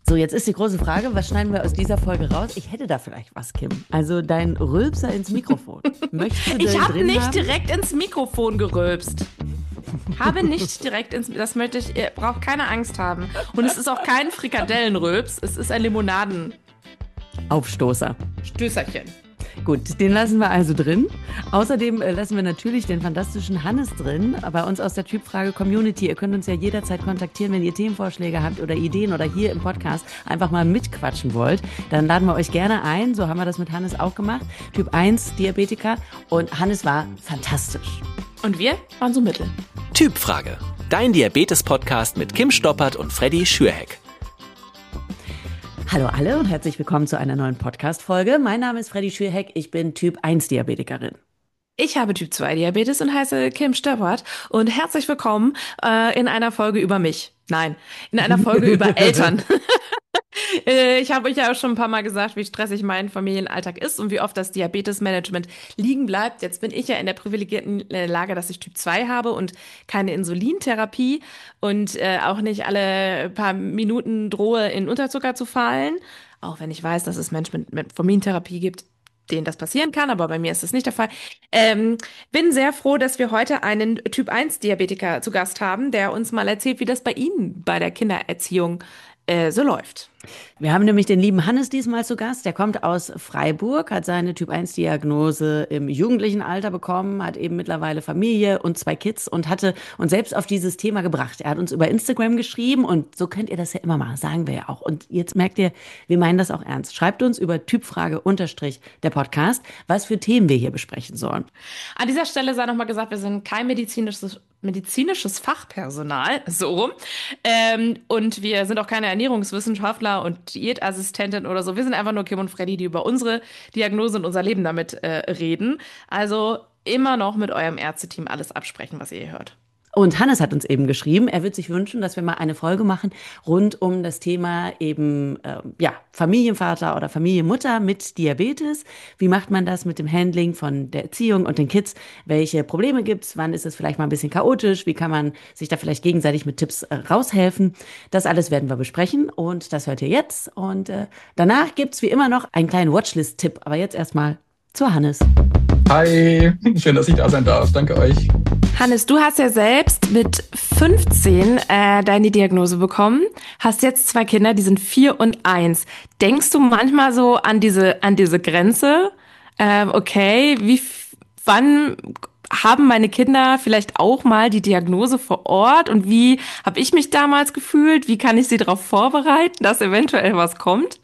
So, jetzt ist die große Frage, was schneiden wir aus dieser Folge raus? Ich hätte da vielleicht was, Kim. Also dein Rülpser ins Mikrofon. Möchtest du Ich den habe drin nicht haben? direkt ins Mikrofon gerülpst. Habe nicht direkt das möchte ich, ihr braucht keine Angst haben. Und es ist auch kein Frikadellenrülps, es ist ein Aufstoßer. Limonaden-Stößerchen. Gut, den lassen wir also drin. Außerdem lassen wir natürlich den fantastischen Hannes drin, bei uns aus der Typfrage Community. Ihr könnt uns ja jederzeit kontaktieren, wenn ihr Themenvorschläge habt oder Ideen oder hier im Podcast einfach mal mitquatschen wollt. Dann laden wir euch gerne ein. So haben wir das mit Hannes auch gemacht. Typ 1 Diabetiker und Hannes war fantastisch. Und wir waren so mittel. Typfrage. Dein Diabetes-Podcast mit Kim Stoppert und Freddy Schürheck. Hallo alle und herzlich willkommen zu einer neuen Podcast-Folge. Mein Name ist Freddy Schürheck, ich bin Typ 1 Diabetikerin. Ich habe Typ 2 Diabetes und heiße Kim Stoppert und herzlich willkommen in einer Folge über mich. Nein, in einer Folge über Eltern. Ich habe euch ja auch schon ein paar Mal gesagt, wie stressig mein Familienalltag ist und wie oft das Diabetesmanagement liegen bleibt. Jetzt bin ich ja in der privilegierten Lage, dass ich Typ 2 habe und keine Insulintherapie und auch nicht alle paar Minuten drohe, in Unterzucker zu fallen. Auch wenn ich weiß, dass es Menschen mit Metformintherapie gibt, denen das passieren kann, aber bei mir ist das nicht der Fall. Bin sehr froh, dass wir heute einen Typ 1 Diabetiker zu Gast haben, der uns mal erzählt, wie das bei Ihnen bei der Kindererziehung so läuft. Wir haben nämlich den lieben Hannes diesmal zu Gast. Der kommt aus Freiburg, hat seine Typ-1-Diagnose im jugendlichen Alter bekommen, hat eben mittlerweile Familie und 2 Kids und hatte uns selbst auf dieses Thema gebracht. Er hat uns über Instagram geschrieben und so könnt ihr das ja immer machen, sagen wir ja auch. Und jetzt merkt ihr, wir meinen das auch ernst. Schreibt uns über Typfrage / der Podcast, was für Themen wir hier besprechen sollen. An dieser Stelle sei nochmal gesagt, wir sind kein medizinisches Fachpersonal, so rum. Und wir sind auch keine Ernährungswissenschaftler und Diätassistentin oder so. Wir sind einfach nur Kim und Freddy, die über unsere Diagnose und unser Leben damit reden. Also immer noch mit eurem Ärzteteam alles absprechen, was ihr hier hört. Und Hannes hat uns eben geschrieben, er würde sich wünschen, dass wir mal eine Folge machen rund um das Thema eben Familienvater oder Familienmutter mit Diabetes. Wie macht man das mit dem Handling von der Erziehung und den Kids? Welche Probleme gibt's? Wann ist es vielleicht mal ein bisschen chaotisch? Wie kann man sich da vielleicht gegenseitig mit Tipps raushelfen? Das alles werden wir besprechen und das hört ihr jetzt. Und danach gibt's wie immer noch einen kleinen Watchlist-Tipp. Aber jetzt erstmal zu Hannes. Hi, schön, dass ich da sein darf. Danke euch. Hannes, du hast ja selbst mit 15 deine Diagnose bekommen, hast jetzt 2 Kinder, die sind 4 und 1. Denkst du manchmal so an diese Grenze? Wann haben meine Kinder vielleicht auch mal die Diagnose vor Ort? Und wie habe ich mich damals gefühlt? Wie kann ich sie darauf vorbereiten, dass eventuell was kommt?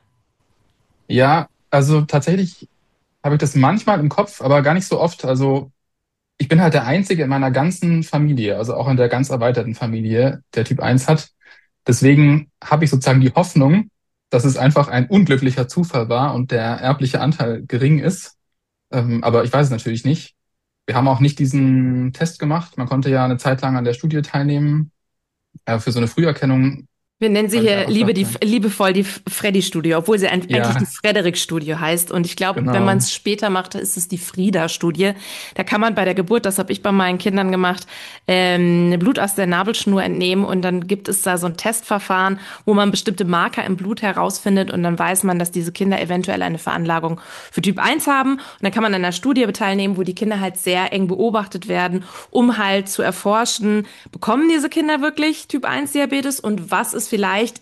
Ja, also tatsächlich habe ich das manchmal im Kopf, aber gar nicht so oft. Also ich bin halt der Einzige in meiner ganzen Familie, also auch in der ganz erweiterten Familie, der Typ 1 hat. Deswegen habe ich sozusagen die Hoffnung, dass es einfach ein unglücklicher Zufall war und der erbliche Anteil gering ist. Aber ich weiß es natürlich nicht. Wir haben auch nicht diesen Test gemacht. Man konnte ja eine Zeit lang an der Studie teilnehmen, für so eine Früherkennung. Wir nennen sie Weil ich hier einfach dachte, liebevoll die Freddy-Studie, obwohl sie eigentlich ja, die Frederik-Studie heißt. Und ich glaube, wenn man genau. es später macht, ist es die Frieda-Studie. Da kann man bei der Geburt, das habe ich bei meinen Kindern gemacht, Blut aus der Nabelschnur entnehmen und dann gibt es da so ein Testverfahren, wo man bestimmte Marker im Blut herausfindet und dann weiß man, dass diese Kinder eventuell eine Veranlagung für Typ 1 haben. Und dann kann man an einer Studie teilnehmen, wo die Kinder halt sehr eng beobachtet werden, um halt zu erforschen, bekommen diese Kinder wirklich Typ 1 Diabetes und was ist vielleicht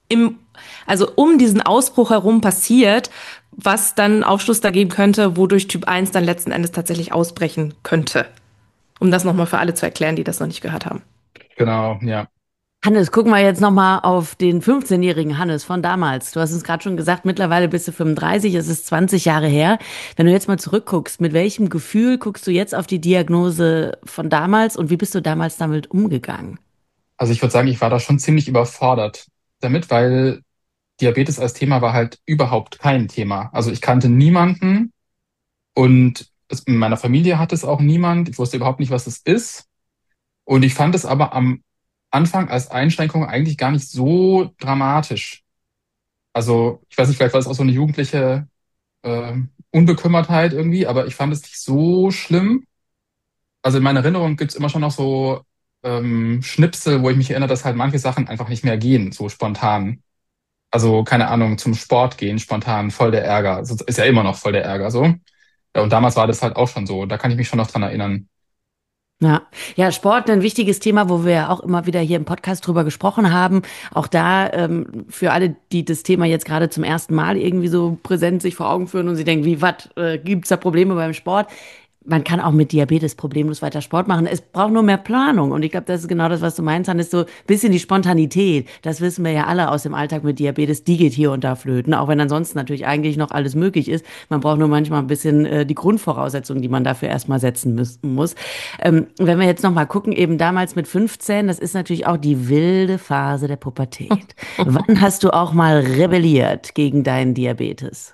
um diesen Ausbruch herum passiert, was dann Aufschluss da geben könnte, wodurch Typ 1 dann letzten Endes tatsächlich ausbrechen könnte. Um das nochmal für alle zu erklären, die das noch nicht gehört haben. Genau, ja. Hannes, gucken wir jetzt nochmal auf den 15-jährigen Hannes von damals. Du hast es gerade schon gesagt, mittlerweile bist du 35, es ist 20 Jahre her. Wenn du jetzt mal zurückguckst, mit welchem Gefühl guckst du jetzt auf die Diagnose von damals und wie bist du damals damit umgegangen? Also ich würde sagen, ich war da schon ziemlich überfordert damit, weil Diabetes als Thema war halt überhaupt kein Thema. Also ich kannte niemanden und in meiner Familie hatte es auch niemand. Ich wusste überhaupt nicht, was es ist. Und ich fand es aber am Anfang als Einschränkung eigentlich gar nicht so dramatisch. Also ich weiß nicht, vielleicht war es auch so eine jugendliche Unbekümmertheit irgendwie, aber ich fand es nicht so schlimm. Also in meiner Erinnerung gibt's immer schon noch so Schnipsel, wo ich mich erinnere, dass halt manche Sachen einfach nicht mehr gehen, so spontan. Also, keine Ahnung, zum Sport gehen, spontan, voll der Ärger. Also, ist ja immer noch voll der Ärger, so. Ja, und damals war das halt auch schon so. Da kann ich mich schon noch dran erinnern. Ja, ja, Sport, ein wichtiges Thema, wo wir ja auch immer wieder hier im Podcast drüber gesprochen haben. Auch da, für alle, die das Thema jetzt gerade zum ersten Mal irgendwie so präsent sich vor Augen führen und sie denken, wie, was, gibt's da Probleme beim Sport? Man kann auch mit Diabetes problemlos weiter Sport machen. Es braucht nur mehr Planung. Und ich glaube, das ist genau das, was du meinst, Hannes, so ein bisschen die Spontanität. Das wissen wir ja alle aus dem Alltag mit Diabetes. Die geht hier und da flöten. Auch wenn ansonsten natürlich eigentlich noch alles möglich ist. Man braucht nur manchmal ein bisschen die Grundvoraussetzungen, die man dafür erstmal setzen muss. Wenn wir jetzt nochmal gucken, eben damals mit 15, das ist natürlich auch die wilde Phase der Pubertät. Wann hast du auch mal rebelliert gegen deinen Diabetes?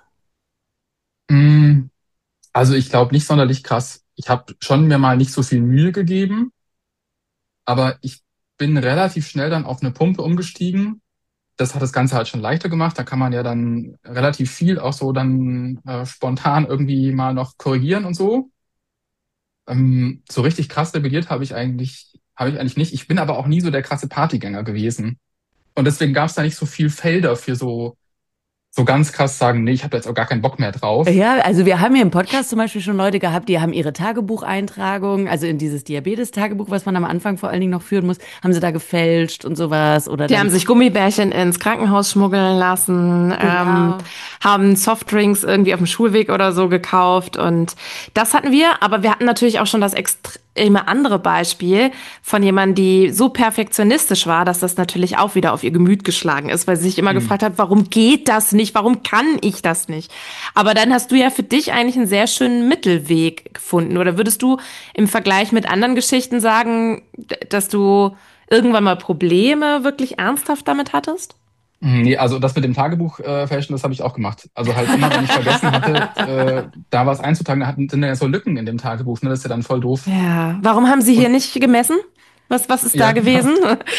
Mm, Also ich glaube nicht sonderlich krass. Ich habe schon mir mal nicht so viel Mühe gegeben, aber ich bin relativ schnell dann auf eine Pumpe umgestiegen. Das hat das Ganze halt schon leichter gemacht. Da kann man ja dann relativ viel auch so dann spontan irgendwie mal noch korrigieren und so. So richtig krass rebelliert habe ich eigentlich nicht. Ich bin aber auch nie so der krasse Partygänger gewesen. Und deswegen gab es da nicht so viel Felder für so ganz krass sagen, nee, ich habe jetzt auch gar keinen Bock mehr drauf. Ja, also wir haben hier im Podcast zum Beispiel schon Leute gehabt, die haben ihre Tagebucheintragung, also in dieses Diabetes-Tagebuch, was man am Anfang vor allen Dingen noch führen muss, haben sie da gefälscht und sowas oder Die dann haben sich Gummibärchen ins Krankenhaus schmuggeln lassen, genau. haben Softdrinks irgendwie auf dem Schulweg oder so gekauft und das hatten wir, aber wir hatten natürlich auch schon das extreme andere Beispiel von jemandem, die so perfektionistisch war, dass das natürlich auch wieder auf ihr Gemüt geschlagen ist, weil sie sich immer Hm. gefragt hat, warum geht das nicht, warum kann ich das nicht? Aber dann hast du ja für dich eigentlich einen sehr schönen Mittelweg gefunden, oder würdest du im Vergleich mit anderen Geschichten sagen, dass du irgendwann mal Probleme wirklich ernsthaft damit hattest? Nee, also das mit dem Tagebuch fälschen, das habe ich auch gemacht. Also halt immer, wenn ich vergessen hatte, da was einzutragen, sind ja so Lücken in dem Tagebuch, ne? Das ist ja dann voll doof. Ja. Warum haben Sie hier Und nicht gemessen? Was ist da ja, genau. gewesen?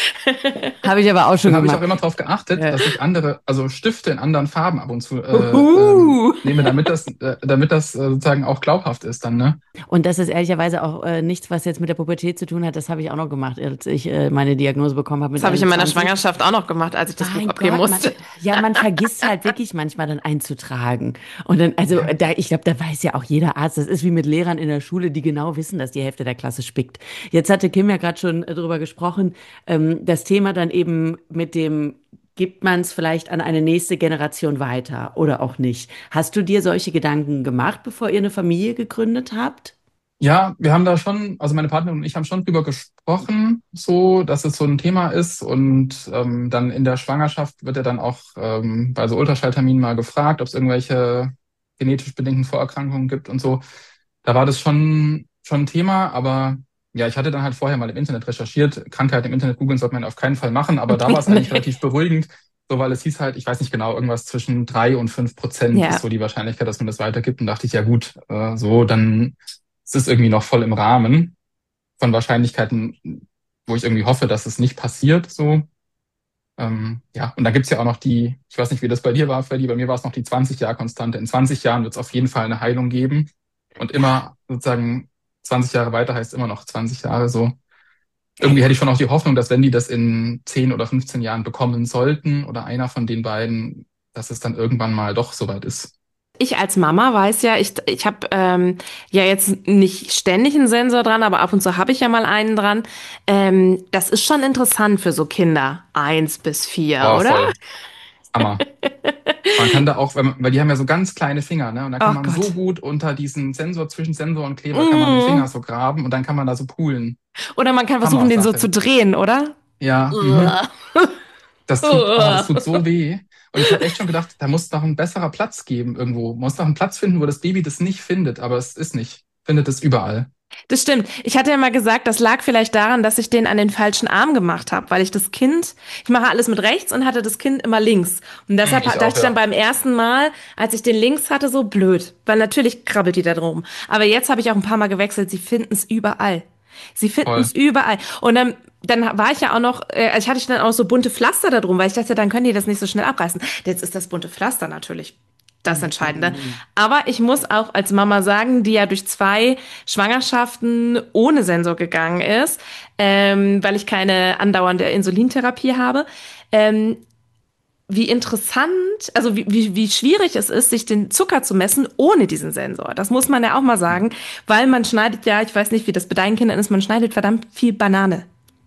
Habe ich aber auch schon Dann habe ich auch gemacht. immer darauf geachtet, Ja. dass ich also Stifte in anderen Farben ab und zu Uhu. nehme, damit das sozusagen auch glaubhaft ist dann, ne? Und das ist ehrlicherweise auch nichts, was jetzt mit der Pubertät zu tun hat. Das habe ich auch noch gemacht, als ich meine Diagnose bekommen habe Das mit habe ich in meiner 21. Schwangerschaft auch noch gemacht, als ich das Buch Mein abgeben Gott, musste. man vergisst halt wirklich manchmal dann einzutragen. Und dann, also Ja. da, ich glaube, da weiß ja auch jeder Arzt, das ist wie mit Lehrern in der Schule, die genau wissen, dass die Hälfte der Klasse spickt. Jetzt hatte Kim ja gerade schon drüber gesprochen, das Thema dann eben mit dem, gibt man es vielleicht an eine nächste Generation weiter oder auch nicht? Hast du dir solche Gedanken gemacht, bevor ihr eine Familie gegründet habt? Ja, wir haben da schon, also meine Partnerin und ich haben schon drüber gesprochen, so, dass es so ein Thema ist. Und dann in der Schwangerschaft wird er dann auch bei so Ultraschallterminen mal gefragt, ob es irgendwelche genetisch bedingten Vorerkrankungen gibt und so. Da war das schon ein Thema, aber ja, ich hatte dann halt vorher mal im Internet recherchiert. Krankheiten im Internet googeln sollte man auf keinen Fall machen, aber da war es eigentlich relativ beruhigend, so weil es hieß halt, ich weiß nicht genau, irgendwas zwischen 3 und 5% ist Ja. so die Wahrscheinlichkeit, dass man das weitergibt. Und dachte ich, ja gut, so, dann ist es irgendwie noch voll im Rahmen von Wahrscheinlichkeiten, wo ich irgendwie hoffe, dass es nicht passiert, so. Ja, und da gibt's ja auch noch ich weiß nicht, wie das bei dir war, Freddy, bei mir war es noch die 20-Jahr-Konstante. In 20 Jahren wird es auf jeden Fall eine Heilung geben. Und immer sozusagen 20 Jahre weiter heißt immer noch 20 Jahre so. Irgendwie hätte ich schon auch die Hoffnung, dass wenn die das in 10 oder 15 Jahren bekommen sollten oder einer von den beiden, dass es dann irgendwann mal doch soweit ist. Ich als Mama weiß ja, ich habe ja jetzt nicht ständig einen Sensor dran, aber ab und zu habe ich ja mal einen dran. Das ist schon interessant für so Kinder 1 bis 4, Oh, oder? voll. Hammer. Man kann da auch, weil die haben ja so ganz kleine Finger, ne? Und da kann Oh man so Gott. gut unter diesen Sensor, zwischen Sensor und Kleber, kann man die Mm. Finger so graben und dann kann man da so poolen. Oder man kann versuchen, den so zu Hammer-Sache. drehen, oder? Ja, das tut so weh. Und ich habe echt schon gedacht, da muss noch ein besserer Platz geben irgendwo. Man muss noch einen Platz finden, wo das Baby das nicht findet, aber es ist nicht. Findet es überall. Das stimmt. Ich hatte ja mal gesagt, das lag vielleicht daran, dass ich den an den falschen Arm gemacht habe, weil ich mache alles mit rechts und hatte das Kind immer links. Und deshalb Ich dachte auch, ich dann ja. beim ersten Mal, als ich den links hatte, so blöd. Weil natürlich krabbelt die da drum. Aber jetzt habe ich auch ein paar Mal gewechselt. Sie finden es überall. Sie finden Voll. es überall. Und dann war ich ja auch noch, ich hatte dann auch so bunte Pflaster da drum, weil ich dachte, dann können die das nicht so schnell abreißen. Jetzt ist das bunte Pflaster natürlich das Entscheidende. Aber ich muss auch als Mama sagen, die ja durch 2 Schwangerschaften ohne Sensor gegangen ist, weil ich keine andauernde Insulintherapie habe. Ähm, wie interessant, also wie schwierig es ist, sich den Zucker zu messen ohne diesen Sensor. Das muss man ja auch mal sagen, weil man schneidet ja, ich weiß nicht, wie das bei deinen Kindern ist, man schneidet verdammt viel Banane.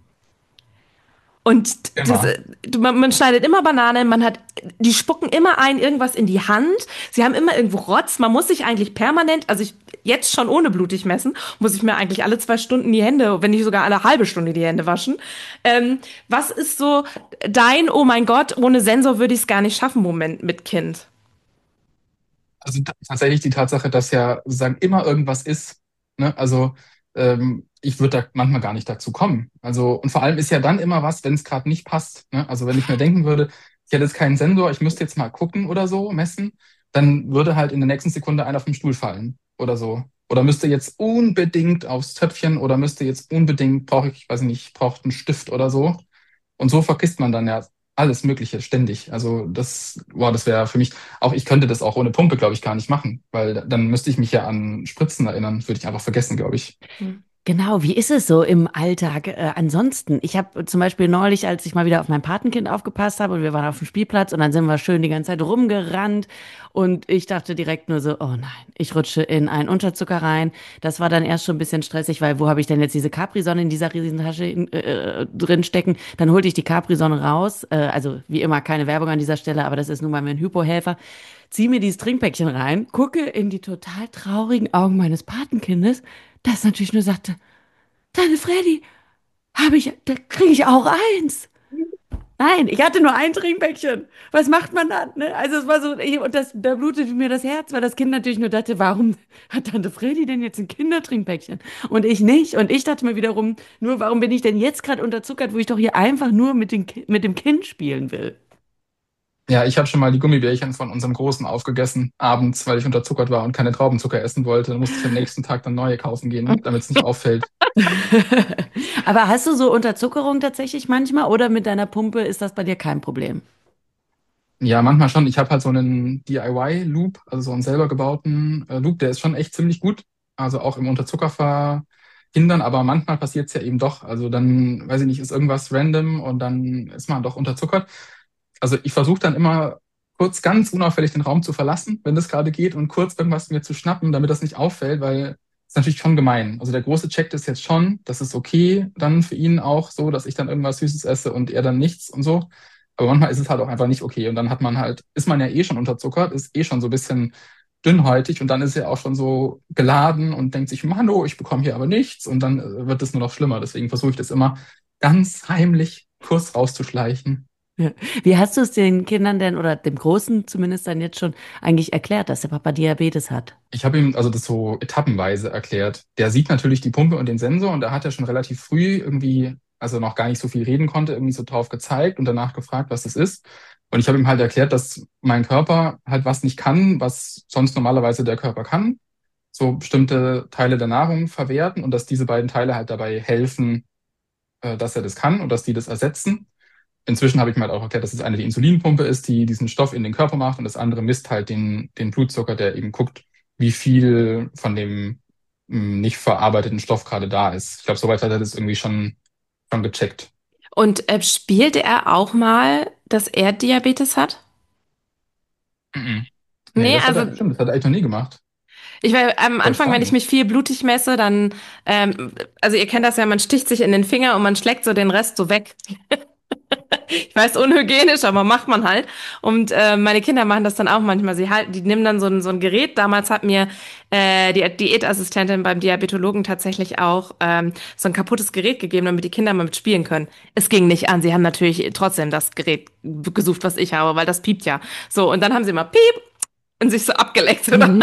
Und Immer. man schneidet immer Banane, die spucken immer irgendwas in die Hand. Sie haben immer irgendwo Rotz. Man muss sich eigentlich permanent, also jetzt schon ohne blutig messen, muss ich mir eigentlich alle 2 Stunden die Hände, wenn nicht sogar alle halbe Stunde die Hände waschen. Was ist so oh mein Gott, ohne Sensor würde ich es gar nicht schaffen, Moment mit Kind? Also tatsächlich die Tatsache, dass ja sozusagen immer irgendwas ist. Ne? Also ich würde da manchmal gar nicht dazu kommen. Also und vor allem ist ja dann immer was, wenn es gerade nicht passt. Ne? Also wenn ich mir denken würde, ich hätte jetzt keinen Sensor, ich müsste jetzt mal gucken oder so, messen, dann würde halt in der nächsten Sekunde einer vom Stuhl fallen oder so. Oder müsste jetzt unbedingt aufs Töpfchen oder müsste jetzt unbedingt, weiß ich nicht, braucht einen Stift oder so. Und so vergisst man dann ja alles Mögliche ständig. Also das wäre für mich, auch ich könnte das auch ohne Pumpe, glaube ich, gar nicht machen, weil dann müsste ich mich ja an Spritzen erinnern, würde ich einfach vergessen, glaube ich. Genau, wie ist es so im Alltag? Ansonsten, ich habe zum Beispiel neulich, als ich mal wieder auf mein Patenkind aufgepasst habe und wir waren auf dem Spielplatz und dann sind wir schön die ganze Zeit rumgerannt und ich dachte direkt nur so, oh nein, ich rutsche in einen Unterzucker rein. Das war dann erst schon ein bisschen stressig, weil wo habe ich denn jetzt diese Capri-Sonne in dieser Riesentasche drin stecken? Dann holte ich die Capri-Sonne raus, also wie immer keine Werbung an dieser Stelle, aber das ist nun mal mein Hypohelfer. Zieh mir dieses Trinkpäckchen rein, gucke in die total traurigen Augen meines Patenkindes, das natürlich nur sagte, Tante Freddy, da kriege ich auch eins. Nein, ich hatte nur ein Trinkpäckchen. Was macht man dann? Ne? Also es war so, da blutete mir das Herz, weil das Kind natürlich nur dachte, warum hat Tante Freddy denn jetzt ein Kindertrinkpäckchen und ich nicht? Und ich dachte mir wiederum, nur warum bin ich denn jetzt gerade unterzuckert, wo ich doch hier einfach nur mit dem Kind spielen will? Ja, ich habe schon mal die Gummibärchen von unserem Großen aufgegessen, abends, weil ich unterzuckert war und keine Traubenzucker essen wollte. Dann musste ich am nächsten Tag dann neue kaufen gehen, damit es nicht auffällt. Aber hast du so Unterzuckerung tatsächlich manchmal oder mit deiner Pumpe ist das bei dir kein Problem? Ja, manchmal schon. Ich habe halt so einen DIY-Loop, also so einen selber gebauten Loop, der ist schon echt ziemlich gut. Also auch im Unterzucker verhindern, aber manchmal passiert es ja eben doch. Also dann, weiß ich nicht, ist irgendwas random und dann ist man doch unterzuckert. Also ich versuche dann immer kurz ganz unauffällig den Raum zu verlassen, wenn das gerade geht, und kurz irgendwas mir zu schnappen, damit das nicht auffällt, weil es ist natürlich schon gemein. Also der große checkt ist jetzt schon, das ist okay dann für ihn auch so, dass ich dann irgendwas Süßes esse und er dann nichts und so. Aber manchmal ist es halt auch einfach nicht okay. Und dann ist man ja eh schon unterzuckert, ist eh schon so ein bisschen dünnhäutig und dann ist er auch schon so geladen und denkt sich, Mano, ich bekomme hier aber nichts. Und dann wird es nur noch schlimmer. Deswegen versuche ich das immer ganz heimlich kurz rauszuschleichen. Ja. Wie hast du es den Kindern denn oder dem Großen zumindest dann jetzt schon eigentlich erklärt, dass der Papa Diabetes hat? Ich habe ihm also das so etappenweise erklärt. Der sieht natürlich die Pumpe und den Sensor und da hat er schon relativ früh irgendwie, also noch gar nicht so viel reden konnte, irgendwie so drauf gezeigt und danach gefragt, was das ist. Und ich habe ihm halt erklärt, dass mein Körper halt was nicht kann, was sonst normalerweise der Körper kann. So bestimmte Teile der Nahrung verwerten und dass diese beiden Teile halt dabei helfen, dass er das kann und dass die das ersetzen. Inzwischen habe ich mir halt auch erklärt, dass das eine die Insulinpumpe ist, die diesen Stoff in den Körper macht und das andere misst halt den Blutzucker, der eben guckt, wie viel von dem nicht verarbeiteten Stoff gerade da ist. Ich glaube, soweit hat er das irgendwie schon gecheckt. Und spielte er auch mal, dass er Diabetes hat? Mhm. Nee, Nee, also das hat er eigentlich noch nie gemacht. ich war am Voll Anfang, wenn ich spannend. mich viel blutig messe, dann, also ihr kennt das ja, man sticht sich in den Finger und man schlägt so den Rest so weg. Ich weiß, unhygienisch, aber macht man halt. Und meine Kinder machen das dann auch manchmal. Die nehmen dann so ein Gerät. Damals hat mir die Diätassistentin beim Diabetologen tatsächlich auch so ein kaputtes Gerät gegeben, damit die Kinder mal mitspielen können. Es ging nicht an. Sie haben natürlich trotzdem das Gerät gesucht, was ich habe, weil das piept ja. So, und dann haben sie mal piep und sich so abgeleckt, oder?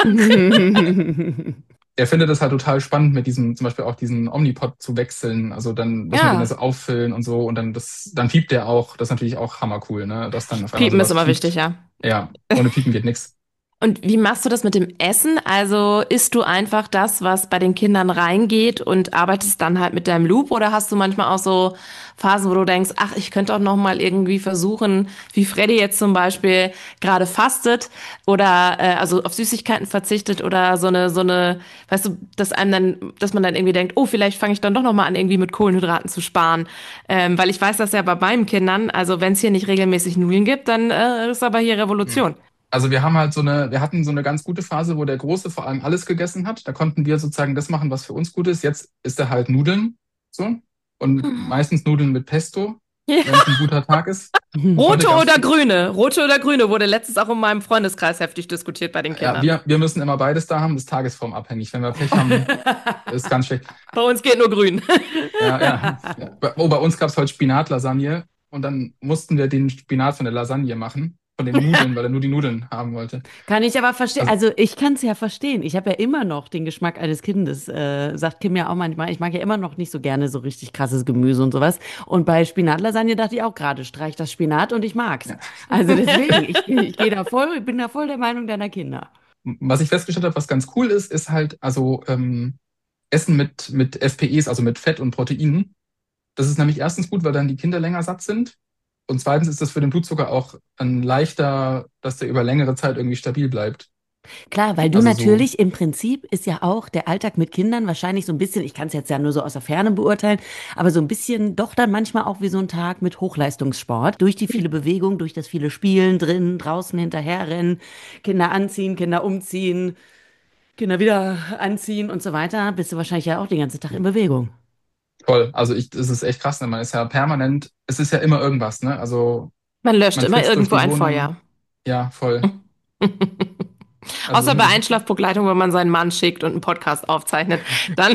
Er findet das halt total spannend, mit diesem, zum Beispiel auch diesen Omnipod zu wechseln. Also dann muss man den ja Ja, so auffüllen und so und dann piept der auch. Das ist natürlich auch hammercool, ne? Dass dann auf einmal piepen ist sowas immer wichtig, piept. ja. Ja, ohne Piepen geht nix. Und wie machst du das mit dem Essen? Also isst du einfach das, was bei den Kindern reingeht und arbeitest dann halt mit deinem Loop? Oder hast du manchmal auch so Phasen, wo du denkst, ach, ich könnte auch noch mal irgendwie versuchen, wie Freddy jetzt zum Beispiel gerade fastet oder also auf Süßigkeiten verzichtet oder weißt du, dass man dann irgendwie denkt, oh, vielleicht fange ich dann doch noch mal an, irgendwie mit Kohlenhydraten zu sparen. Weil ich weiß das ja bei meinen Kindern, also wenn es hier nicht regelmäßig Nudeln gibt, dann ist aber hier Hm. Revolution. Also wir hatten so eine ganz gute Phase, wo der Große vor allem alles gegessen hat. Da konnten wir sozusagen das machen, was für uns gut ist. Jetzt isst er halt Nudeln, so. Und meistens Nudeln mit Pesto, wenn es ein guter Tag ist. Und heute Rote gab's, oder grüne? Rote oder grüne wurde letztens auch in meinem Freundeskreis heftig diskutiert bei den ja, Kindern. wir müssen immer beides da haben, das ist tagesformabhängig. Wenn wir Pech haben, ist ganz schlecht. Bei uns geht nur grün. Ja. Oh, bei uns gab es heute Spinatlasagne und dann mussten wir den Spinat von der Lasagne machen, von den Nudeln, weil er nur die Nudeln haben wollte. Kann ich aber verstehen. Also, Also ich kann es ja verstehen. Ich habe ja immer noch den Geschmack eines Kindes, sagt Kim ja auch manchmal. Ich mag ja immer noch nicht so gerne so richtig krasses Gemüse und sowas. Und bei Spinatlasagne dachte ich auch gerade, streich das Spinat und ich mag's. ja. Also deswegen, ich gehe da voll, ich bin da voll der Meinung deiner Kinder. Was ich festgestellt habe, was ganz cool ist, ist halt also Essen mit FPEs, also mit Fett und Proteinen. Das ist nämlich erstens gut, weil dann die Kinder länger satt sind. Und zweitens ist das für den Blutzucker auch ein leichter, dass der über längere Zeit irgendwie stabil bleibt. Klar, weil du Also so, natürlich im Prinzip ist ja auch der Alltag mit Kindern wahrscheinlich so ein bisschen, ich kann es jetzt ja nur so aus der Ferne beurteilen, aber so ein bisschen doch dann manchmal auch wie so ein Tag mit Hochleistungssport. Durch die viele Bewegung, durch das viele Spielen, drinnen, draußen, hinterherrennen, Kinder anziehen, Kinder umziehen, Kinder wieder anziehen und so weiter, bist du wahrscheinlich ja auch den ganzen Tag in Bewegung. toll. Also das ist echt krass, ne? Man ist ja permanent, es ist ja immer irgendwas, ne? Also Man löscht man immer flitzt durch irgendwo die ein Wohnung. Feuer. Ja, voll. Also Außer bei hin, Einschlafbegleitung, wenn man seinen Mann schickt und einen Podcast aufzeichnet. Dann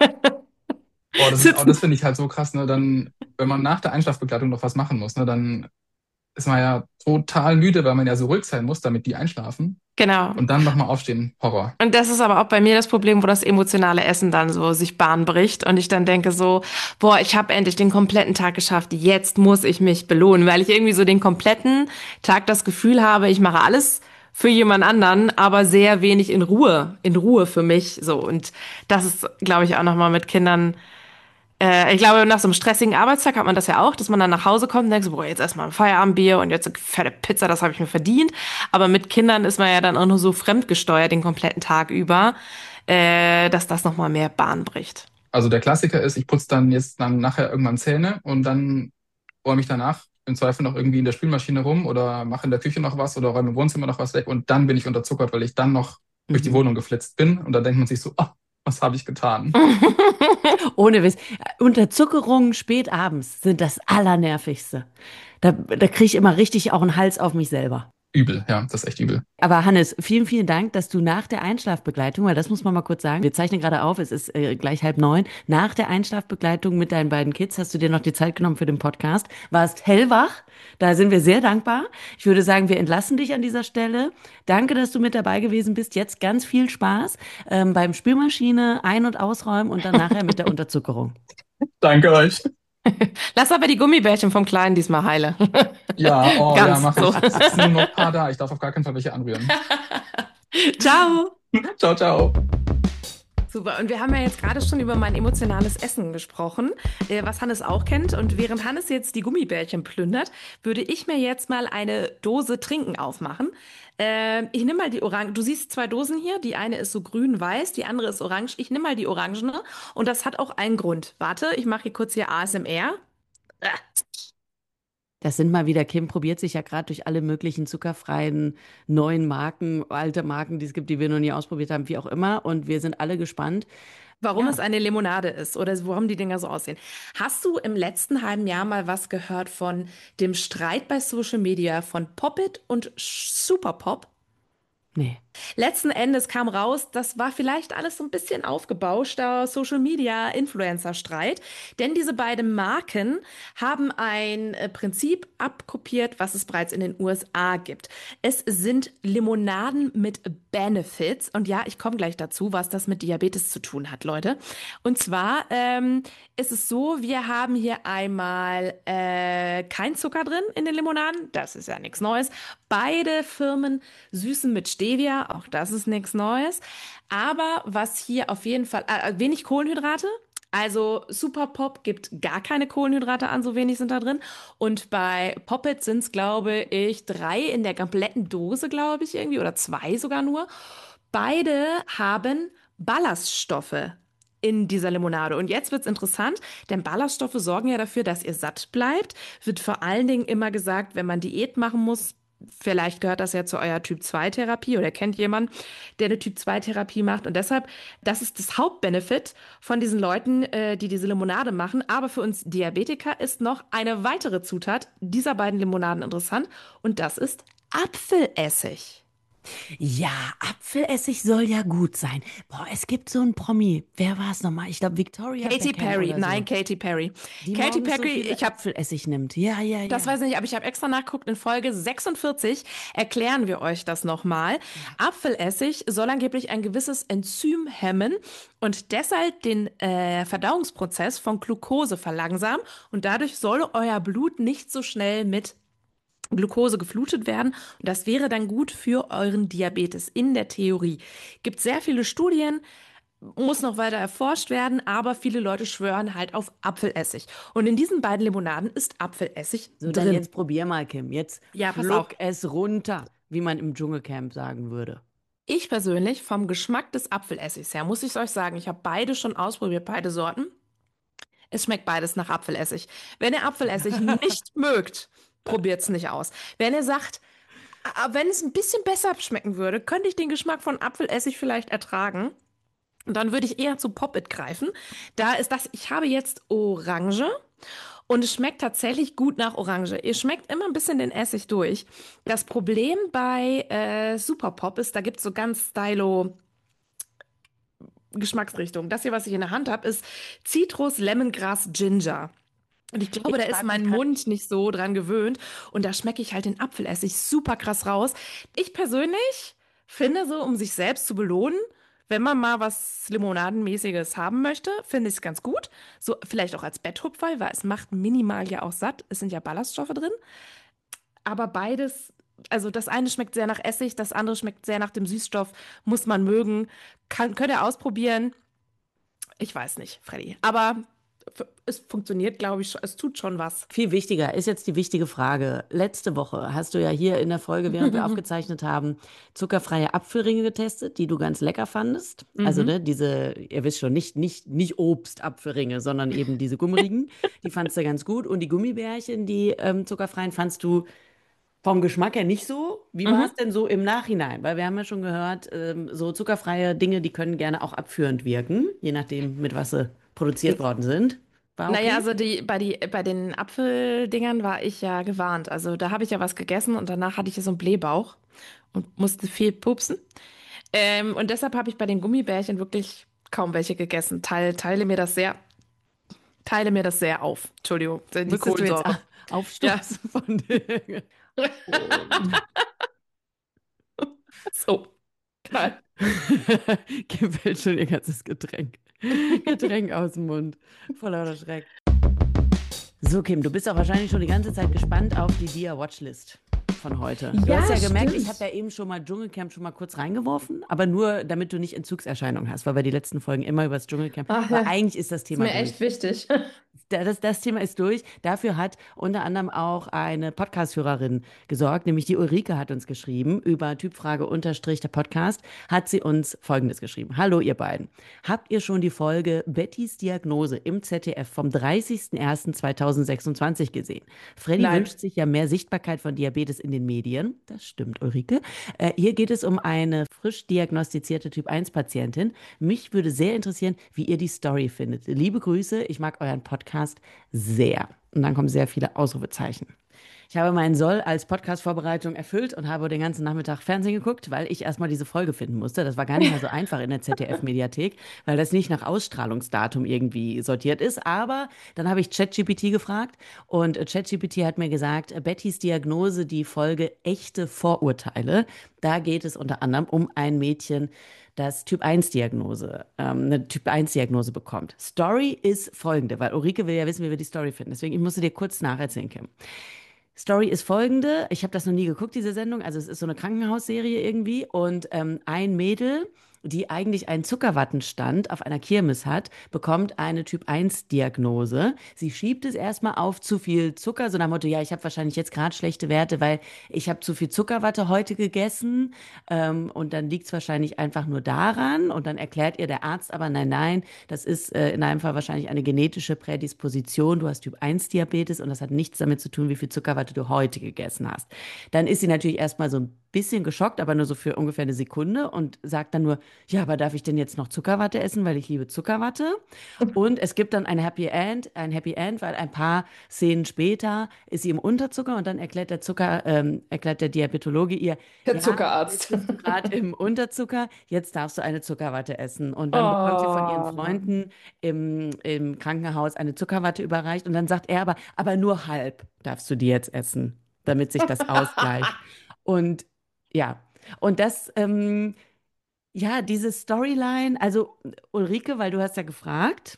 oh, das sitzen. finde ich halt so krass, ne? Dann, wenn man nach der Einschlafbegleitung noch was machen muss, ne, dann ist man ja total müde, weil man ja so ruhig sein muss, damit die einschlafen. Genau. Und dann nochmal aufstehen. Horror. Und das ist aber auch bei mir das Problem, wo das emotionale Essen dann so sich Bahn bricht und ich dann denke so, boah, ich habe endlich den kompletten Tag geschafft, jetzt muss ich mich belohnen, weil ich irgendwie so den kompletten Tag das Gefühl habe, ich mache alles für jemand anderen, aber sehr wenig in Ruhe für mich, so. Und das ist, glaube ich, auch nochmal mit Kindern. Ich glaube, nach so einem stressigen Arbeitstag hat man das ja auch, dass man dann nach Hause kommt und denkt so, boah, jetzt erstmal ein Feierabendbier und jetzt eine fette Pizza, das habe ich mir verdient. Aber mit Kindern ist man ja dann auch nur so fremdgesteuert den kompletten Tag über, dass das nochmal mehr Bahn bricht. Also der Klassiker ist, ich putze dann jetzt dann nachher irgendwann Zähne und dann räume ich danach im Zweifel noch irgendwie in der Spülmaschine rum oder mache in der Küche noch was oder räume im Wohnzimmer noch was weg und dann bin ich unterzuckert, weil ich dann noch durch die Mhm. Wohnung geflitzt bin und dann denkt man sich so, ah, was habe ich getan? Ohne Witz. Unterzuckerungen spät abends sind das Allernervigste. Da kriege ich immer richtig auch einen Hals auf mich selber. Übel, ja, das ist echt übel. Aber Hannes, vielen, vielen Dank, dass du nach der Einschlafbegleitung, weil das muss man mal kurz sagen, wir zeichnen gerade auf, es ist gleich 8:30, nach der Einschlafbegleitung mit deinen beiden Kids hast du dir noch die Zeit genommen für den Podcast, warst hellwach, da sind wir sehr dankbar. Ich würde sagen, wir entlassen dich an dieser Stelle. Danke, dass du mit dabei gewesen bist. Jetzt ganz viel Spaß beim Spülmaschine ein- und ausräumen und dann nachher mit der Unterzuckerung. Danke euch. Lass aber die Gummibärchen vom Kleinen diesmal heile. Ja, oh ja, Ganz mache so. ich. Es sind nur noch ein paar da. Ich darf auf gar keinen Fall welche anrühren. Ciao. Ciao, ciao. Super, und wir haben ja jetzt gerade schon über mein emotionales Essen gesprochen, was Hannes auch kennt. Und während Hannes jetzt die Gummibärchen plündert, würde ich mir jetzt mal eine Dose Trinken aufmachen. Ich nehme mal die Orange. Du siehst zwei Dosen hier. Die eine ist so grün-weiß, die andere ist orange. Ich nehme mal die orangene und das hat auch einen Grund. Warte, ich mache hier kurz hier ASMR. Äh, Das sind mal wieder, Kim probiert sich ja gerade durch alle möglichen zuckerfreien neuen Marken, alte Marken, die es gibt, die wir noch nie ausprobiert haben, wie auch immer. Und wir sind alle gespannt. Warum es Ja, eine Limonade ist oder warum die Dinger so aussehen. Hast du im letzten halben Jahr mal was gehört von dem Streit bei Social Media von Poppit und Superpop? nee. Letzten Endes kam raus, das war vielleicht alles so ein bisschen aufgebauschter Social-Media-Influencer-Streit, denn diese beiden Marken haben ein Prinzip abkopiert, was es bereits in den USA gibt. Es sind Limonaden mit Benefits und ja, ich komme gleich dazu, was das mit Diabetes zu tun hat, Leute. Und zwar ist es so, wir haben hier einmal kein Zucker drin in den Limonaden, das ist ja nichts Neues. Beide Firmen süßen mit Stevia, auch das ist nichts Neues. Aber was hier auf jeden Fall, wenig Kohlenhydrate. Also Super Pop gibt gar keine Kohlenhydrate an, so wenig sind da drin. Und bei Poppet sind es, glaube ich, 3 in der kompletten Dose, glaube ich, irgendwie, oder 2 sogar nur. Beide haben Ballaststoffe in dieser Limonade. Und jetzt wird's interessant, denn Ballaststoffe sorgen ja dafür, dass ihr satt bleibt. Wird vor allen Dingen immer gesagt, wenn man Diät machen muss. Vielleicht gehört das ja zu eurer Typ-2-Therapie oder kennt jemand, der eine Typ-2-Therapie macht. Und deshalb, das ist das Hauptbenefit von diesen Leuten, die diese Limonade machen. Aber für uns Diabetiker ist noch eine weitere Zutat dieser beiden Limonaden interessant. Und das ist Apfelessig. Ja, Apfelessig soll ja gut sein. Boah, es gibt so einen Promi. Wer war es nochmal? Ich glaube, Victoria Katy Beckham Perry. oder so. Nein, Katy Perry. Die Katy morgens so Perry, viel ich habe Apfelessig nimmt. Ja, ja, ja. das weiß ich nicht, aber ich habe extra nachgeguckt. In Folge 46 erklären wir euch das nochmal. Apfelessig soll angeblich ein gewisses Enzym hemmen und deshalb den Verdauungsprozess von Glucose verlangsamen. Und dadurch soll euer Blut nicht so schnell mit Glucose geflutet werden. Und das wäre dann gut für euren Diabetes in der Theorie. Gibt sehr viele Studien, muss noch weiter erforscht werden, aber viele Leute schwören halt auf Apfelessig. Und in diesen beiden Limonaden ist Apfelessig So, dann drin. jetzt probier mal, Kim. Jetzt Ja, pass schluck auf. es runter, wie man im Dschungelcamp sagen würde. Ich persönlich, vom Geschmack des Apfelessigs her, muss ich euch sagen, ich habe beide schon ausprobiert, beide Sorten. Es schmeckt beides nach Apfelessig. Wenn ihr Apfelessig nicht mögt, probiert's nicht aus. Wenn ihr sagt, wenn es ein bisschen besser schmecken würde, könnte ich den Geschmack von Apfelessig vielleicht ertragen. Und dann würde ich eher zu Pop-It greifen. Da ist das, ich habe jetzt Orange und es schmeckt tatsächlich gut nach Orange. Ihr schmeckt immer ein bisschen den Essig durch. Das Problem bei Super Pop ist, da gibt's so ganz stylo Geschmacksrichtungen. Das hier, was ich in der Hand habe, ist Zitrus, Lemongrass, Ginger. Und ich glaube, da ist frag mich mein grad- Mund nicht so dran gewöhnt. Und da schmecke ich halt den Apfelessig super krass raus. Ich persönlich finde so, um sich selbst zu belohnen, wenn man mal was Limonadenmäßiges haben möchte, finde ich es ganz gut. So vielleicht auch als Betthupferl, weil es macht minimal ja auch satt. Es sind ja Ballaststoffe drin. Aber beides, also das eine schmeckt sehr nach Essig, das andere schmeckt sehr nach dem Süßstoff. Muss man mögen. Könnt ihr ausprobieren. Ich weiß nicht, Freddy. Aber es funktioniert, glaube ich, es tut schon was. Viel wichtiger ist jetzt die wichtige Frage. Letzte Woche hast du ja hier in der Folge, während wir aufgezeichnet haben, zuckerfreie Apfelringe getestet, die du ganz lecker fandest. Also ne, diese, ihr wisst schon, nicht Obstapfelringe, sondern eben diese Gummirigen. Die fandst du ganz gut. Und die Gummibärchen, die zuckerfreien, fandst du vom Geschmack her nicht so. Wie war es denn so im Nachhinein? Weil wir haben ja schon gehört, so zuckerfreie Dinge, die können gerne auch abführend wirken, je nachdem, mit was sie produziert worden sind. War okay? Naja, also bei den Apfeldingern war ich ja gewarnt. Also da habe ich ja was gegessen und danach hatte ich ja so einen Blähbauch und musste viel pupsen. Und deshalb habe ich bei den Gummibärchen wirklich kaum welche gegessen. Teile mir das sehr auf. Entschuldigung, die Müsstest du jetzt Kohlensäure. aufstoßen von dir? So. Knall. Kim fällt schon ihr ganzes Getränk aus dem Mund. Vor lauter Schreck. So, Kim, du bist auch wahrscheinlich schon die ganze Zeit gespannt auf die Dia-Watchlist von heute. Du Ja, hast ja gemerkt, stimmt. ich habe ja eben schon mal Dschungelcamp schon mal kurz reingeworfen, aber nur, damit du nicht Entzugserscheinungen hast, weil wir die letzten Folgen immer über das Dschungelcamp, Ach aber ja. eigentlich ist das Ist Thema mir durch. echt wichtig. Das Thema ist durch. Dafür hat unter anderem auch eine Podcast-Hörerin gesorgt, nämlich die Ulrike hat uns geschrieben, über Typfrage unterstrich der Podcast, hat sie uns Folgendes geschrieben. Hallo ihr beiden. Habt ihr schon die Folge Bettys Diagnose im ZDF vom 30.01.2026 gesehen? Freddy Nein. wünscht sich ja mehr Sichtbarkeit von Diabetes in den Medien. Das stimmt, Ulrike. Hier geht es um eine frisch diagnostizierte Typ-1-Patientin. Mich würde sehr interessieren, wie ihr die Story findet. Liebe Grüße, ich mag euren Podcast sehr. Und dann kommen sehr viele Ausrufezeichen. Ich habe meinen Soll als Podcast-Vorbereitung erfüllt und habe den ganzen Nachmittag Fernsehen geguckt, weil ich erstmal diese Folge finden musste. Das war gar nicht mal so einfach in der ZDF-Mediathek, weil das nicht nach Ausstrahlungsdatum irgendwie sortiert ist. Aber dann habe ich ChatGPT gefragt und ChatGPT hat mir gesagt, Bettys Diagnose, die Folge echte Vorurteile. Da geht es unter anderem um ein Mädchen, das Typ-1-Diagnose, eine Typ-1-Diagnose bekommt. Story ist folgende, weil Ulrike will ja wissen, wie wir die Story finden. Deswegen, ich musste dir kurz nacherzählen, Kim. Story ist folgende, ich habe das noch nie geguckt, diese Sendung, also es ist so eine Krankenhausserie irgendwie und ein Mädel, die eigentlich einen Zuckerwattenstand auf einer Kirmes hat, bekommt eine Typ-1-Diagnose. Sie schiebt es erstmal auf zu viel Zucker, so nach dem Motto, ja, ich habe wahrscheinlich jetzt gerade schlechte Werte, weil ich habe zu viel Zuckerwatte heute gegessen und dann liegt es wahrscheinlich einfach nur daran und dann erklärt ihr der Arzt aber, nein, nein, das ist in einem Fall wahrscheinlich eine genetische Prädisposition, du hast Typ-1-Diabetes und das hat nichts damit zu tun, wie viel Zuckerwatte du heute gegessen hast. Dann ist sie natürlich erstmal so ein bisschen geschockt, aber nur so für ungefähr eine Sekunde und sagt dann nur, ja, aber darf ich denn jetzt noch Zuckerwatte essen, weil ich liebe Zuckerwatte? Und es gibt dann ein Happy End, weil ein paar Szenen später ist sie im Unterzucker und dann erklärt erklärt der Diabetologe ihr, Der ja, Zuckerarzt. jetzt bist du gerade im Unterzucker, jetzt darfst du eine Zuckerwatte essen. Und dann bekommt sie von ihren Oh. Freunden im Krankenhaus eine Zuckerwatte überreicht und dann sagt er aber nur halb darfst du die jetzt essen, damit sich das ausgleicht. Und ja, und diese Storyline, also Ulrike, weil du hast ja gefragt,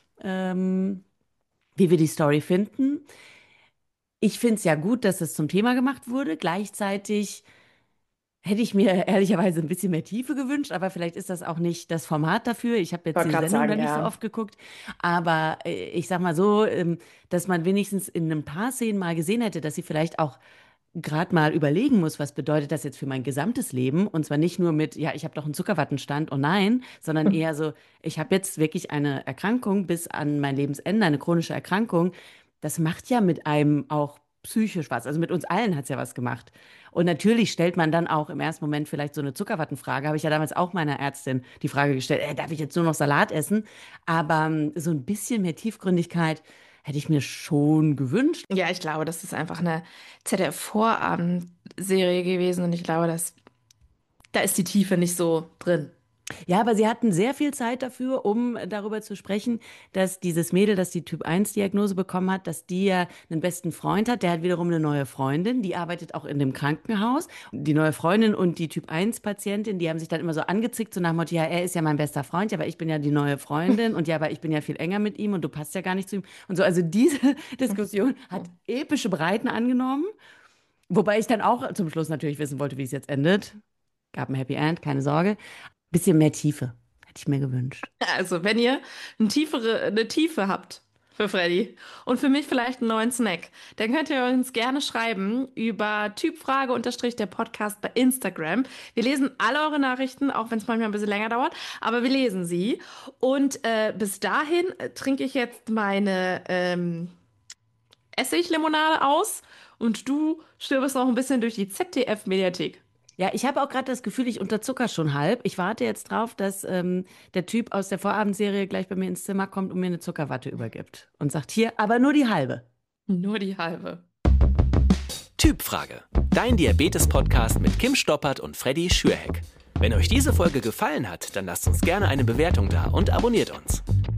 wie wir die Story finden. Ich finde es ja gut, dass es zum Thema gemacht wurde. Gleichzeitig hätte ich mir ehrlicherweise ein bisschen mehr Tiefe gewünscht, aber vielleicht ist das auch nicht das Format dafür. Ich habe jetzt Wollte die gerade Sendung sagen, noch nicht so ja. oft geguckt, aber ich sag mal so, dass man wenigstens in ein paar Szenen mal gesehen hätte, dass sie vielleicht auch gerade mal überlegen muss, was bedeutet das jetzt für mein gesamtes Leben? Und zwar nicht nur mit, ja, ich habe doch einen Zuckerwattenstand, oh nein, sondern eher so, ich habe jetzt wirklich eine Erkrankung bis an mein Lebensende, eine chronische Erkrankung. Das macht ja mit einem auch psychisch was. Also mit uns allen hat es ja was gemacht. Und natürlich stellt man dann auch im ersten Moment vielleicht so eine Zuckerwattenfrage. Habe ich ja damals auch meiner Ärztin die Frage gestellt, darf ich jetzt nur noch Salat essen? Aber so ein bisschen mehr Tiefgründigkeit hätte ich mir schon gewünscht. Ja, ich glaube, das ist einfach eine ZDF-Vorabendserie gewesen und ich glaube, da ist die Tiefe nicht so drin. Ja, aber sie hatten sehr viel Zeit dafür, um darüber zu sprechen, dass dieses Mädel, das die Typ-1-Diagnose bekommen hat, dass die ja einen besten Freund hat. Der hat wiederum eine neue Freundin, die arbeitet auch in dem Krankenhaus. Die neue Freundin und die Typ-1-Patientin, die haben sich dann immer so angezickt, so nach dem Motto, ja, er ist ja mein bester Freund, ja, aber ich bin ja die neue Freundin und ja, aber ich bin ja viel enger mit ihm und du passt ja gar nicht zu ihm. Und so, also diese Diskussion hat epische Breiten angenommen. Wobei ich dann auch zum Schluss natürlich wissen wollte, wie es jetzt endet. Gab ein Happy End, keine Sorge. Bisschen mehr Tiefe, hätte ich mir gewünscht. Also, wenn ihr eine Tiefe habt für Freddy und für mich vielleicht einen neuen Snack, dann könnt ihr uns gerne schreiben über Typfrage unterstrich der Podcast bei Instagram. Wir lesen alle eure Nachrichten, auch wenn es manchmal ein bisschen länger dauert, aber wir lesen sie. Und bis dahin trinke ich jetzt meine Essiglimonade aus und du stöberst noch ein bisschen durch die ZDF-Mediathek. Ja, ich habe auch gerade das Gefühl, ich unterzucker schon halb. Ich warte jetzt drauf, dass der Typ aus der Vorabendserie gleich bei mir ins Zimmer kommt und mir eine Zuckerwatte übergibt. Und sagt, hier, aber nur die halbe. Nur die halbe. Typfrage. Dein Diabetes-Podcast mit Kim Stoppert und Freddy Schürheck. Wenn euch diese Folge gefallen hat, dann lasst uns gerne eine Bewertung da und abonniert uns.